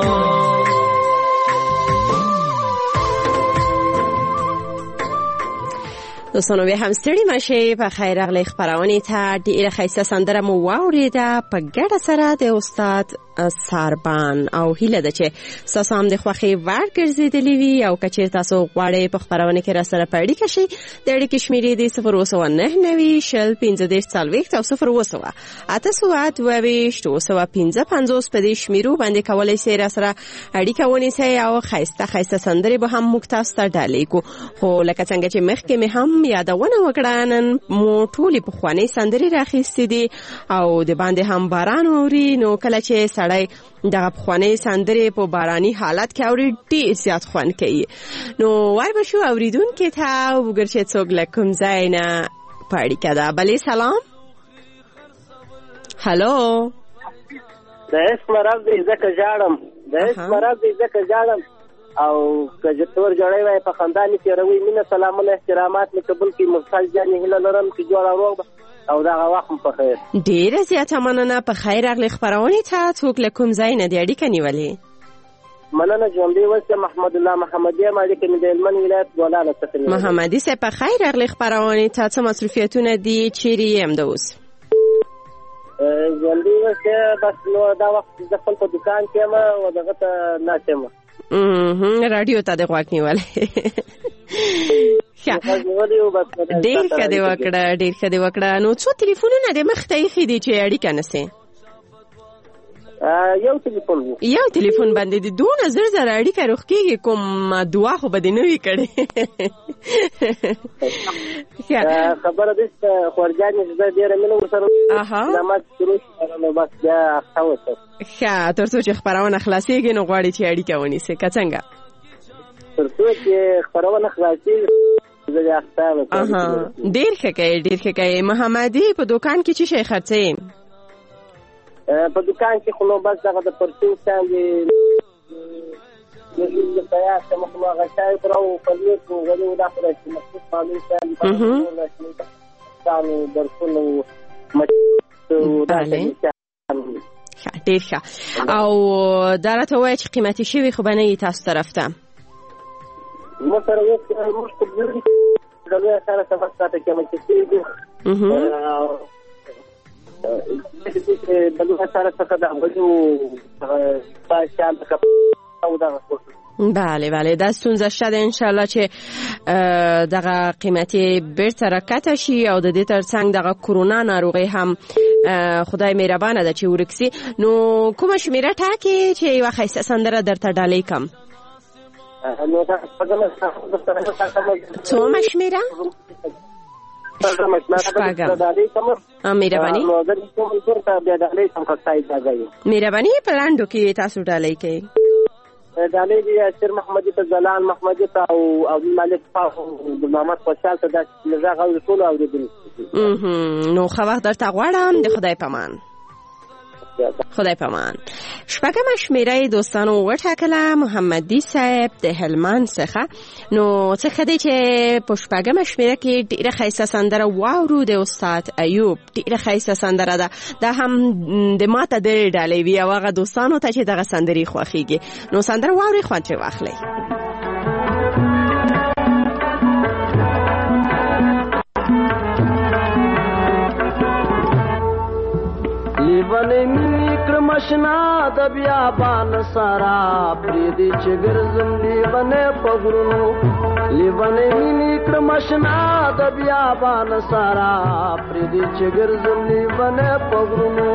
دوستانو بیا هم ستړي مشه په خیر اغلی خبرونه ته ډیره ښایسته سندره مو واوریده په ګډه سره د استاد ساربان او هیله ده چې تاسو هم د خوښي وړ ګرځېدلې وي او که تاسو غواړئ په خبرونه کې را سره پېړی کشي د اړیکې شمیرې د صفر اوسه نه نوي شل پنځه دېرش څلوېښت او صفر اوسه اته سوه دوه ویشت اوسه پنځه پنځوس په دې شمیرو باندې کولی شئ را سره اړیکه ونیسئ او ښایسته ښایسته سندرې به هم موږ تاسو ته ډالۍ کړو خو لکه څنګه چې مخکې مې هم یادونه وکړه نن مو ټولې پخوانۍ سندرې راخیستې دي او د باندې هم باران اوري نو کله چې سړی دغه پخوانۍ سندرې په باراني حالت کې اوري ډېر زیات خوند کوي نو وای به شو اوریدونکي ته وګورئ چې څوک له کوم ځای نه په اړیکه ده. بلې سلام. هلو د عشق مرض دی ځکه ژاړم د عشق مرض دی ځکه ژاړم او که تور جوړی وای په خندانې تېروي مینه سلامونه احترامات مې قبول کړي مختل جانې هیله لرم چې جوړه روغ او دغه وخت مو په خیر. ډېره زیاته مننه. په خیر راغلې خپرونې ته. څوک له کوم ځای نه دې اړیکه نیولې؟ مننه ژوندی اوسئ. محمد الله محمدي یم، اړیکې مې د هلمند ولایت ګولانه څخه. محمدي صاحب په خیر راغلی خپرونې ته. څه مصروفیتونه دي؟ چیرې یم د اوس؟ ژوندی اوسئ. بس نو دا وخت زه خپل په دوکان کې یم او دغه ته ناست یم. راډیو ته دې غوږ نیولی. ډېر ښه دې وکړه، ډېر ښه دې وکړه. نو څو تلیفونونه دې مخ ته ایښي دي چې اړیکه نسې؟ یو تلیفون یو تلیفون باندې دې دونه زر زر اړیکه روغ کېږي، کوم دعا خو به دې نه وي کړې. خبره ده چې خورجانې چې زه ډېره مینه ورسره نماز شروع شي نو بس بیا اخته وسه. ښه، تر څو چې خپرونه خلاصېږي نو غواړې چې اړیکه ونیسې که څنګه؟ تر څو چې خپرونه خلاصېږي زه بیا اخته وسم. ډېر ښه کوې، ډېر ښه کوې. محمدي په دوکان کې څه شی خرڅوې؟ په دوکان کې خو نو بس دغه د پرچون شیان دي، د تیار څه مخ نو هغه شی کراو پلیټ و غلو دا خدای چې مخصوص معلوم شیان درسونه ډېر ښه. او دا راته ووایه چې قیمتي شوي خو به نه یي تاسو طرف ته؟ مو سره اوس موږ په د لویه سره سبق ساته قیمتي شوي دي. بله بله دا ستونزه شته انشاءالله چې دغه قیمتي بیرته راکته شي او د دې ترڅنګ دغه کرونا ناروغي هم خدای مهربانه ده چې ورک سي. نو کومه شمیره ټاکې چې یوه ښایسته سندره درته ډالۍ کړم؟ څومه شمیره؟ مهرباني مهرباني په لاندو کې تاسو ډالۍ کوئ؟ ډالۍ دي شیر محمدي ته، زلال محمدي ته او عبدالمالک او محمد خوشحال ته. دا غږ اوري ټولو اورېدلي. نو ښه وخت درته غواړم. د خدای پامان. خدای پامان. شپږمه شمیره دوستانو وټاکله محمدي صاحب د هلمند څخه. نو څه ښه دی چې په شپږمه شمیره کې ډېره ښایسته سندره واورو د استاد ایوب. ډېره ښایسته سندره ده. دا هم د ماته ډېرې ډالۍ وي او هغه دوستانو ته چې دغه سندرې خوښېږي. نو سندره واورئ، خوند ترې واخلئ. لیوانې مینې کړم اشنا د بیابان سارا پرېږدي چې ګرځم لیوانې په غرونو. لیوانې مینې کړم اشنا د بیابان سارا پرېږدي چې ګرځم لیوانې په غرونو.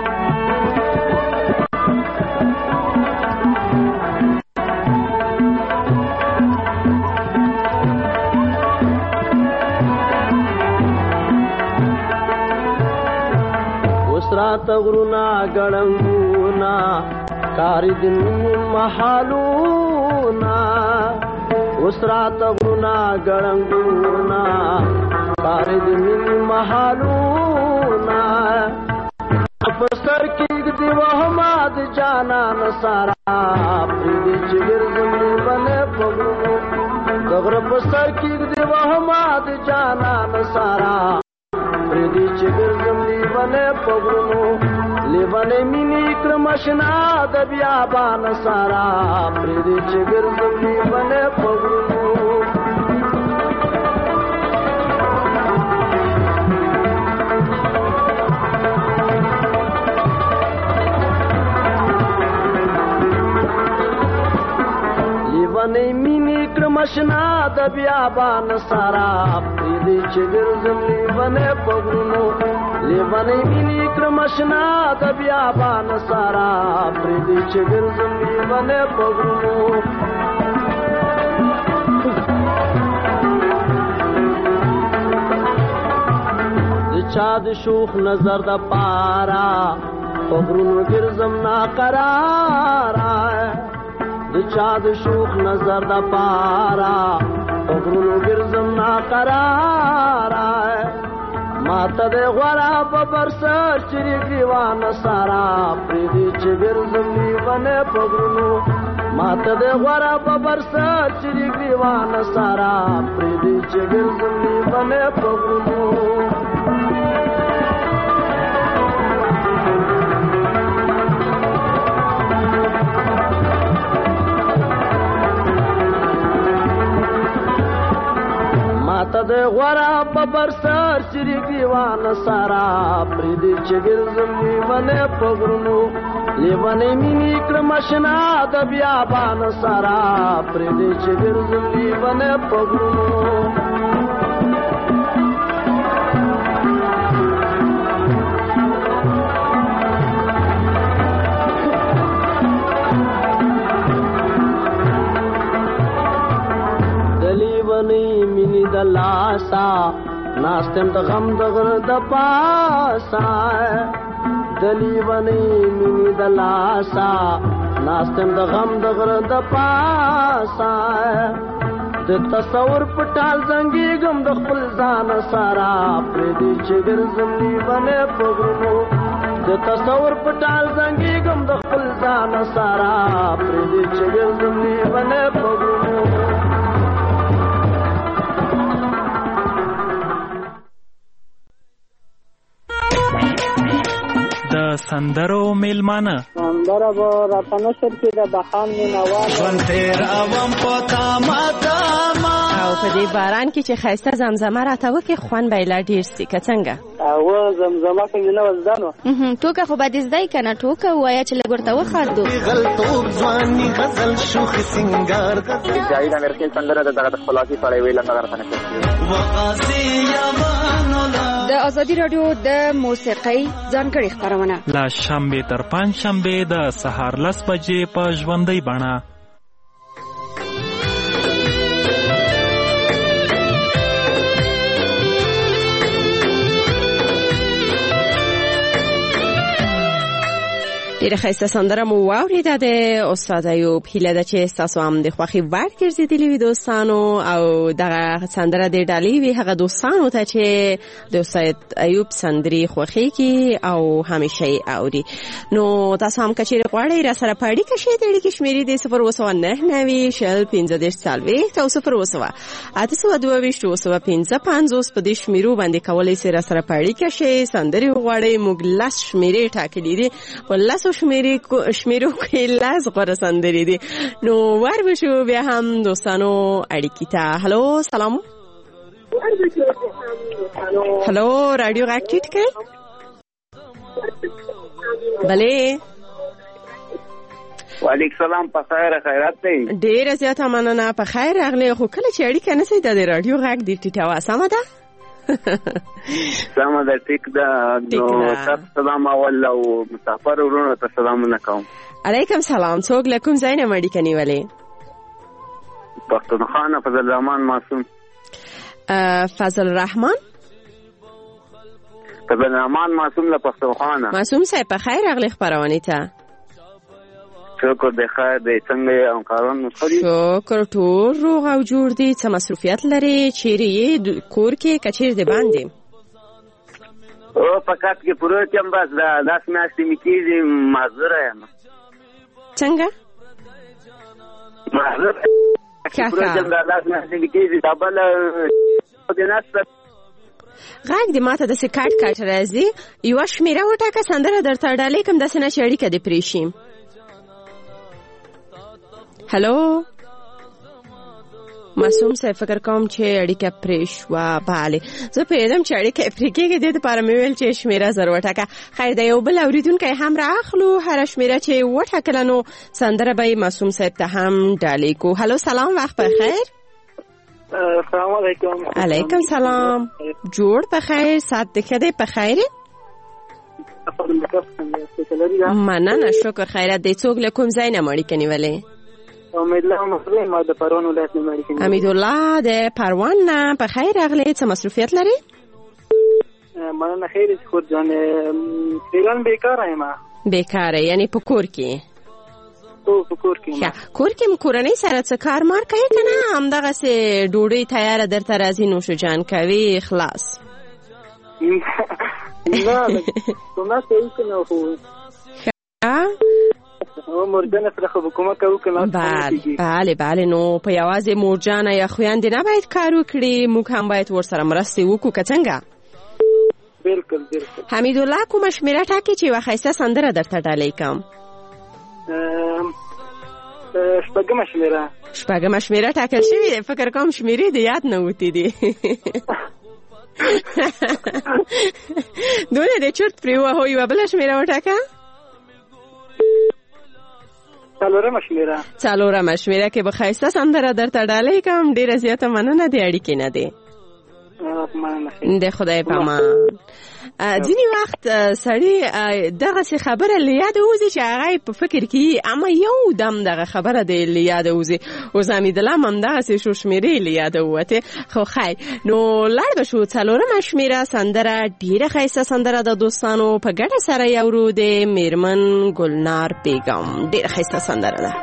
رات غرونا ګړنګونا کاری دن محالونا. اوس رات غرونا ګړنګونا کاری دن محالونا. په سر کې دی وهماد جانان سارا پرېږدي چې ګرځم لیوانې په غرونو. د غره په سر کې دی وهماد جانان سارا پرېږدي چې ګرځم لیوانې په غرونو. لیوانې مینې کړم اشنا د بیابان سارا پرېږدي چې ګرځم لیوانې په غرونو. لیوانې مینې کړم اشنا د بیابان سارا پرېږدي چې ګرځم لیوانې په غرونو. لیوانې مینې کړم اشنا د بیابان سارا پرېږدي چې ګرځم لیوانې په غرونو. د چا د شوخ نظر د پارا په غرونو ګرځم ناقراره. د چا د شوخ نظر د پارا په غرونو ګرځم ناقراره. ماته د غوړه په برسر چرې ګریوان سارا پرېږدي چې ګرځم لیوانې په غرونو. ماته د غوړه په برسر چرې ګریوان سارا پرېږدي چې ګرځم لیوانې په غرونو. د غورا په برسر سری دیوان سارا پردي چګر زمي باندې پغرونو لیوانې مینې کړم شنا د بیا بان سارا پردي چګر زمي باندې پغرونو مینی د لاسا ناستم د غم د غر د پاسا دلی ونی مینی د لاسا ناستم د غم د غر د پاسا د تصور پټال زنګي غم د خپل ځان سارا پر دې چګر زمني باندې پغرونو د تصور پټال زنګي غم د خپل ځان سارا پر دې چګر زمني باندې پغرونو سندرو میلمانه سندره به راته نشر کې د بخان مینوال ژوند تېروم په تامه تامه او په دې باران کې چې ښایسته زمزمه راته وکړي خوند به یې لا ډېر سي که څنګه او زمزمه که مې نه وه زده نو ټوکه خو به دې زده یې که نه ټوکه ووایه چې لږ ورته وخاندو غلطوب ځواني غزل شوخي سینګار جاوید امیرخېل سندره د دغه د خپلواکي په اړه ویله نه راته نشر د ازادي راډیو د موسیقۍ ځانګړې خپرونه لا شنبې تر پنج شنبې د سهار لس بجې په ژوندۍ بڼه ډېره ښایسته سندره مو واورېده د استاد ایوب هیله ده چې ستاسو هم د خوښې وړ ګرځېدلي وي دوستانو او دغه سندره د ډالۍ وي هغه دوستانو ته چې د استاد ایوب سندرې خوښېږي او همیشه یې اوري نو تاسو هم که چېرې غواړئ را سره په اړیکه شئ د اړیکې شمېرې د صفر اوه سوه نهه نوي شل پنځه دېرش څلوېښت او صفر اوه سوه اته سوه دوه ویشت اوه سوه پنځه پنځوس په دې شمېرو باندې کولی سئ را سره په اړیکه شئ سندرې وغواړئ موږ لس شمېرې ټاکلي دي په لسو شمیرې شمیرو کې لاس غوړه سندرې دي نو ور بشو بیا هم دوستانو اړیکې ته هلو سلام هلو رادیو غږ ټیټ کړئ بلې وعلیکم السلام په خیر خیرات دی ډېره زیاته مننه په خیر راغلی خو کله چې اړیکه نه سئ د رادیو غږ دې ټیټوه سمه ده سمه ده ټیک ده نو تاسو سلام اول او مسافر ورونو ته سلامونه کوم علیکم سلام څوک له کوم ځای نه اړیکه نیولې پښتونخوا نه فضل الرحمن معصوم فضل الرحمن فضل الرحمن معصوم له پښتونخوا نه معصوم صاحب په خیر راغلی خپرونې ته شکر د خیر د څنګه او کارون مخري شکر ټول روغ او جوړ دي څه مصروفیت لري چیرې یې کور کې کچیر دی باندې او فقط کې پوره ټیم بس دا داس میاشتې مې کېږي معذوره یم څنګه معذوره پوره ټیم دا داس میاشتې مې کېږي دا بل د نسته غږ دې ماته داسې کټ کټ راځي یوه شمېره وټاکه سندره درته ډالۍ کړم داسې نه چې اړیکه دې پرې شي هلو معصوم صاحب فکر کوم چې اړیکه پرې شوه بله زه پوهېدم چې اړیکه یې پرې کېږي دې دپاره مې ویل چې شمېره زر وټاکه خیر د یو بل اورېدونکی هم رااخلو هره شمېره چې وټاکله نو سندره به یې معصوم صاحب ته هم ډالۍ کو هلو سلام وخت بخیر السلام علیکم علیکم سلام جوړ بخیر ساعت د ښه دی په خیر مننه شکر خیرت دی څوک له کوم ځای نه اړیکه نیولې امیدالله مصری ما د پروان ولایت نه اړیکه نیولې امیدالله د پروان نه په خیر راغلی څه مصروفیت لري مننه خیر شکر جان فعلا بیکاره یم بیکاره یعنی په کور کې په کور کې کور کې کورنۍ سره څه کار مار کوي که نه همدغسې ډوډۍ تیاره درته راځي نوش جان کوي خلاص نه کومه صحیح کنه خو او مورجان سره خو کومه کوي کنه بله بله نو په یوازې مورجان یا خویندې نه باید کار وکړي موږ هم باید ورسره مرستې وکړو که څنګه بالکل بالکل حمیدالله کومه شمېره ټاکي چې یوه ښایسته سندره درته ډالۍ کړم شپږمه شمېره. شپږمه شمېره ټاکل شوې ده. فکر کوم شمېرې د یاد نه وتې دي. دونه دې چرت پرې ووهو. یوه بله شمېره وټاکه. څلورمه شمېره. څلورمه شمېره کې به ښایسته سندره درته ډالۍ کوم. ډېره زیاته مننه د اړیکې نه دی. د خدای په امان. ځینې وخت سړی دغسې خبره له یاده وځي چې هغه په فکر کې اما یو دم دغه خبره دی له یاده وځي. اوس حمیدالله هم همدغسې شو شمېرې له یاده ووتې. خو خیر نو لاړ به شو. څلورمه شمېره سندره ډېره ښایسته سندره د دوستانو په ګډه سره یې اورو د میرمن ګلنار بیګم. ډېره ښایسته سندره ده.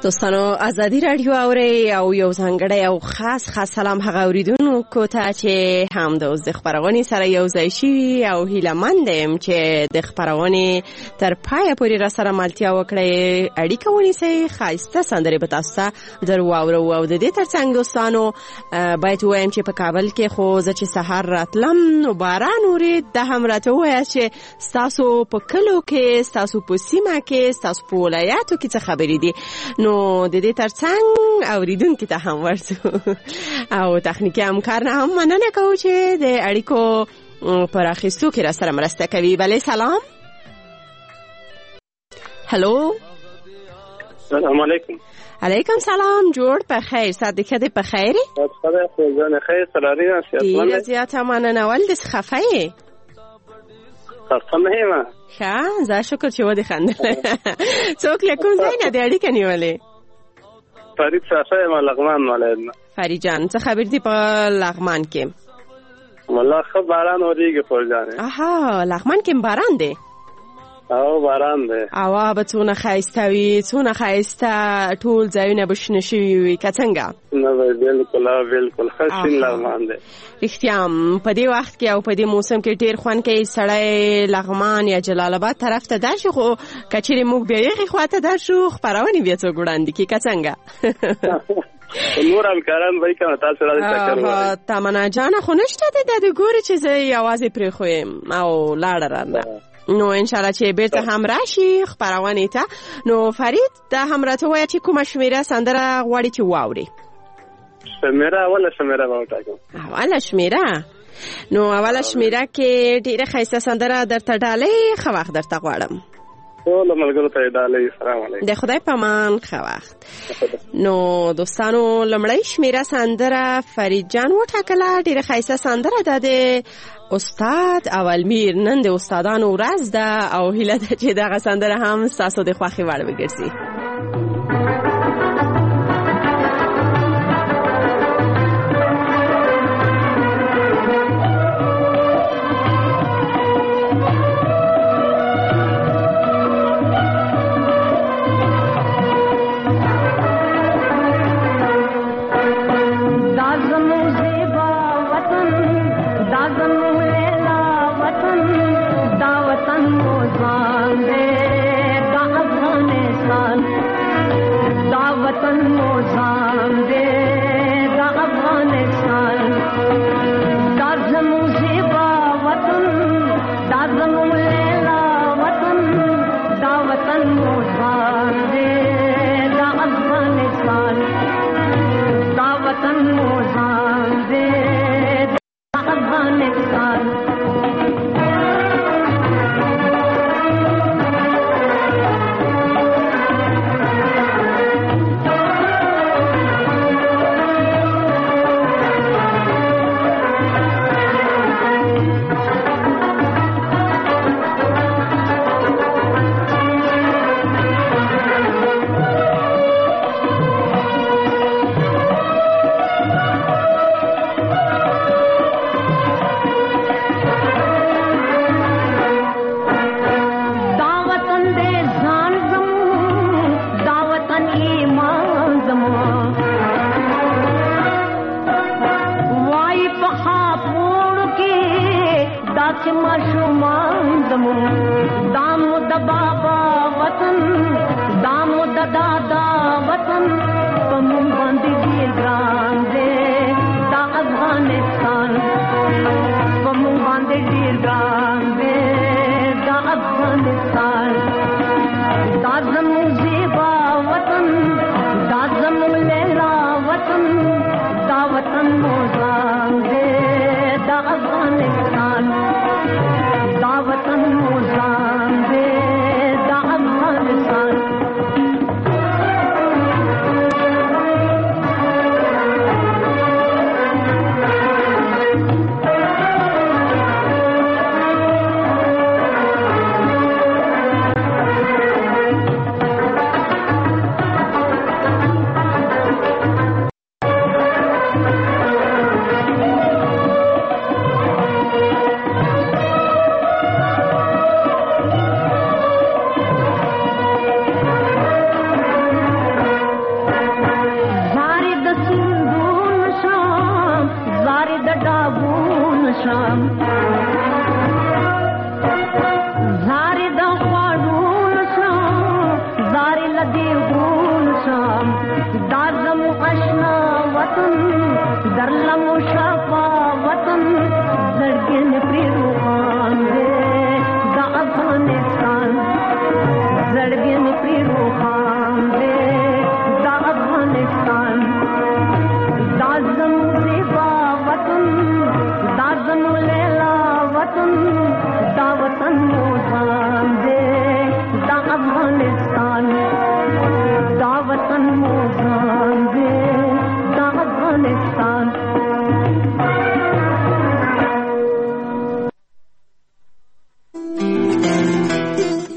دوستانو ازادي رادیو اوري او یو ځانګړی او خاص خاص سلام هغه اوریدونکو ته چې هم د اوس د خبرونې سره یو ځای شي او هیله مند یم چې د خبرونې تر پایه پورې را سره ملتیا وکړي، اړیکه ونیسئ، ښایسته سندرې به تاسو ته در واورو. او د دې ترڅنګ دوستانو باید ووایم چې په کابل کې خو زه چې سهار راتلم نو باران اورېد. دا هم راته ووایه چې ستاسو په کلو کې، ستاسو په سیمه کې، ستاسو په ولایاتو کې څه خبرې دي. نو د دې ترڅنګ اوریدونکو ته هم ورسو او تخنیکی همکار نه هم مننه کوو چې د اړیکو پر اخیستو کې را سره مرسته کوي. بله سلام. هلو سلام علیکم. علیکم سلام. جوړ په خیر، صدقه دې په خیری؟ خدای خو ځان خیر سلامي نشي. ډیر زیاته مننه. ول د خفه یې؟ خفه نه یم. ښه، زه شکر چې ودې خندل. څوک له کوم ځای نه دې اړیکه نیولې؟ فرید صافی یم، لغمان ولایت. فرید جان څه خبر دي په لغمان کې؟ والله ښه باران اورېږي فوجانې. اها، لغمان کې باران دی؟ او باران دی. هوا به څونه ښایسته وي، څونه ښایسته ټول ځایونه به شنه شوي وي که څنګه؟ نه بالکل بالکل ښه شین لغمان دی. رښتیا په دې وخت کې او په دې موسم کې ډېر خوند کوي سړی لغمان یا جلال آباد طرف ته درشي، خو که چیرې موږ بیا یخې خوا ته درشو خپرونې بیا څوک وړاندې کړي که څنګه؟ نور همکاران به یې کنه تاسو راځئ چکر ووایئ. تمنا جانه خو نشته دی، دا دې ګورې چې زه یوازې پرېښویم او لاړه رانه. نو انشاءالله چې بیرته هم راشي خپرونې ته. نو فرید دا هم راته وایه چې کومه شمیره سندره غواړي چې واوري؟ شمیره اوله شمیره به وټاکم. اوله شمیره؟ نو اوله شمیره کې ډېره ښایسته سندره درته ډالۍ. ښه وخت درته غواړم. ټولو ملګرو ته یې ډالۍ. سلام علیکم. د خدای په امان. ښه وخت. نو دوستانو لومړی شمیره سندره فرید جان وټاکله. ډېره ښایسته سندره ده د استاد اولمیر. نن د استادانو ورځ ده او هیله ده چې دغه سندره هم ستاسو د خوښې وړ وګرځي.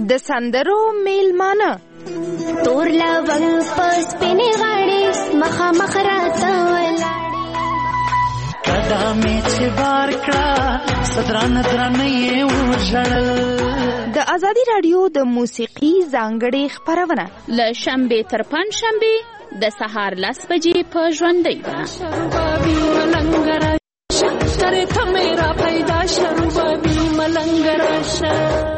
د سندرو میلمانه تور لونګ پس پینې غاړي مخامخ راته ولاړې کدا مې چې بار کړه صدران درنې وژړل. د ازادي رادیو د موسیقي ځانګړې خبرونه ل شنبه تر پنځ شنبه د سهار لس بجې په ژوندۍ ده. شربابي ملنګرا شکر ته میرا پیدا شربابي ملنګرا شه.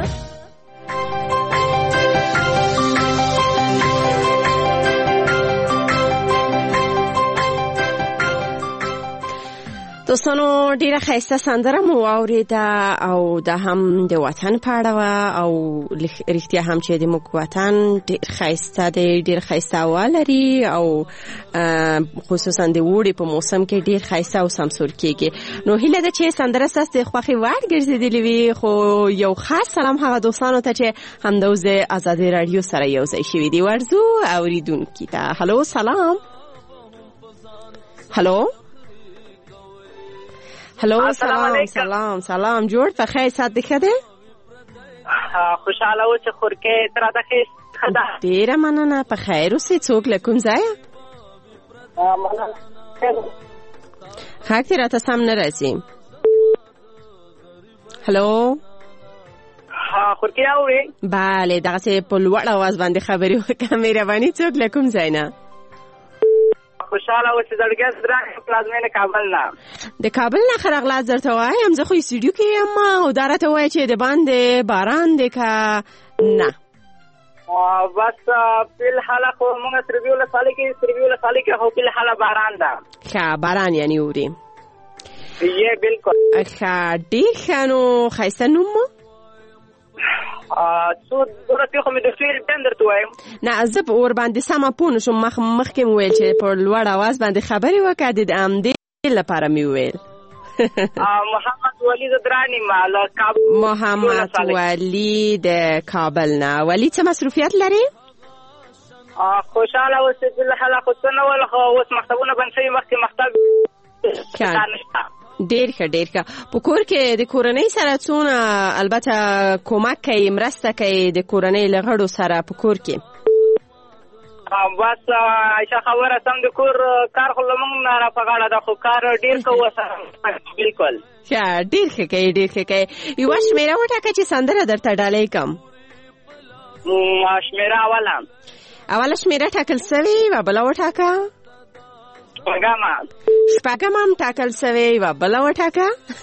دوستانو ډیره ښایسته سندره مو واورېده او دا هم د وطن په اړه وه او رښتیا هم چې د موږ وطن ډېر ښایسته دی، ډېر ښایسته هوا لري او خصوصا د اوړي په موسم کې ډېر ښایسته او سمسور کېږي. نو هیله ده چې سندره ستاسو د خوښې وړ ګرځېدلې وي. خو یو خاص سلام هغه دوستانو ته چې همدوز د ازادي راډیو سره یو ځای شوي دي. ورځو اورېدونکي ته هلو سلام. هلو هلو سلام سلام سلام جوړ په خیر سات دی خده خوشاله و چې خورکه تر دا خیر خدا ډیره مننه په خیر اوسې. څوک لکم ځای خاک راته سم نه راځي. هلو خورکه اوري bale دغه څه په لوړ आवाज باندې خبرې وکړه. مهرباني څوک لکم ځای نه خوشاله و چې زړګي درانه پلازمینه کابل نه د کابل نه خرغلا درته وایم زه خو سټډیو کې یم او دارته وای چې د باندې باران دی کا نه بس په الحال خو موږ سرویو له سالي کې سرویو له سالي کې خو په الحال باران ده. ښه باران یعنی اوري یې بالکل ښه ډېر ښه. نو ښایسته نوم مو څو درته خو مې د فیل بندر ته وایم نه زه په اور باندې سم پون شم مخ مخکې ویل چې په لوړ आवाज باندې خبرې وکړه د امدې لپاره مې ویل. محمد ولی زدرانی مال کابل. محمد ولی د کابل نه. ولی څه مصروفیت لري؟ خوشاله اوسې د حلقه خو څه نه ول خو اوس مکتبونه بند شوي مخکې مکتب ډیر ښه ډیر ښه. په کور کې د کورنۍ سره څونه البته کومک کوي مرسته کوي د کورنۍ له غړو سره په کور کې؟ بس عایشه خبره سم د کور کار خو لمونږ نه را په غاړه ده خو کار ډیر کوو سره بالکل ښه ډیر ښه کوي ډیر ښه کوي. یوه شمېره وټاکه چې سندره درته ډالۍ کړم. شمېره اوله اوله شمېره ټاکل سوې یوه بله وټاکه. شپږم شپږم هم ټاکل سوې یوه بله وټاکه.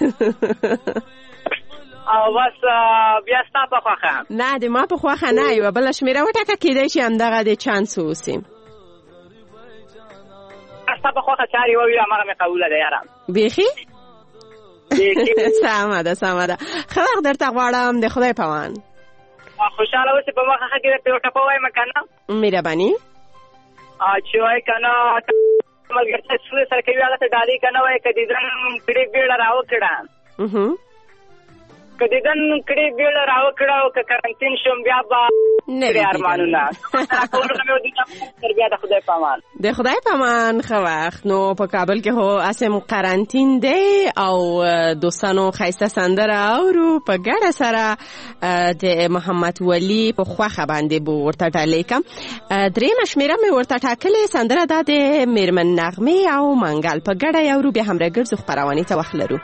او بس بیا ستا په خوښه نه د ما په خوښه نه یوه بله شمېره وټاکه کېدای شي همدغه د چانس واوسي. ستا په خوښه چارې ووي هماغه مې قبوله ده یاره بیخي سمه ده سمه ده. ښه وخت درته غواړم د خدای په امان. خوشحاله اوسې په مخه کې درته یو ټپه وایم که نه مهرباني چې وایي که نه ملګرتیا سورې سره کوي هغه ته ډالۍ که نه وایي که دیدن کړې بیړه راوکړه که دیدن کړې بیړه راوکړه او که کرنتین شوم بیا به کړې ارمانونه بیا د خدای په امان د خدای په امان. ښه وخت. نو په کابل کې هو اسم قرنطین دی او دوستانو ښایسته سندره اورو په ګډه سره د محمد ولی په خوښه باندې به ورته ډالۍ کړم. درېیمه شمېره مې ورته ټاکلې سندره دا د میرمن نغمې او منګل په ګډه یې اورو. بیا هم راګرځو خپرونې ته وخت لرو.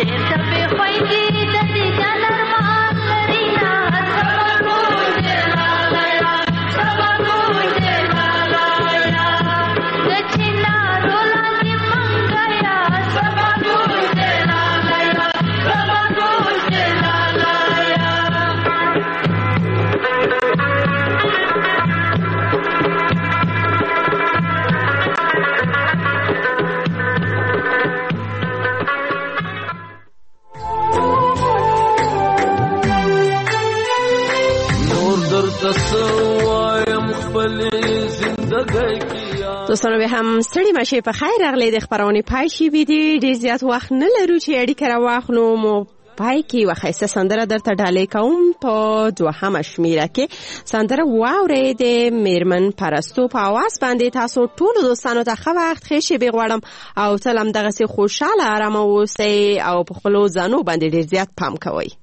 دوستانو به هم ستړي مشه په خیر راغلی د خبرونه پای شي بيدي ډیر زیات وخت نه لرو چې اړیکه راواخلو مو پای کې وخیسته سندره درته ډالې کوم په دوهمه شمیره کې سندره واورې د میرمن پرستو په आवाज باندې تاسو ټول دوستانو ته ښه وخت ښه شي بغواړم او تلم دغه سي خوشاله آرام اوسئ او په خپل ځانو باندې ډیر زیات پام کوئ.